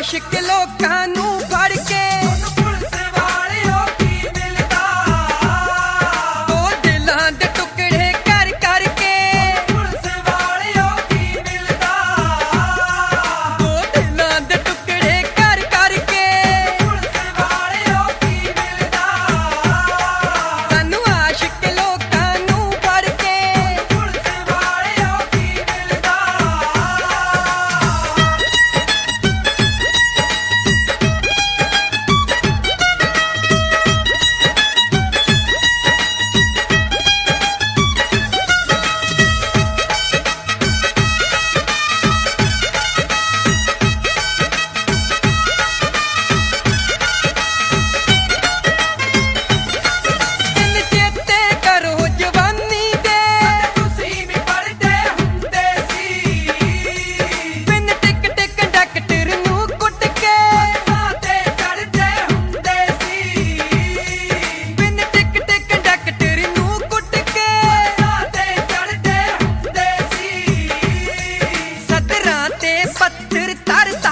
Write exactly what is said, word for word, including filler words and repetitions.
आशिक लोकां नू फड़ के पुलिस वालियों की मिलदा ओ दिलां दे टुकड़े कर कर के पुलिस वालियों की मिलदा ओ दिलां दे टुकड़े कर कर के पुलिस वालियों की मिलदा सानू आशिक लोकां नू फड़ के पुलिस वालियों की मिलदा पत्थर तर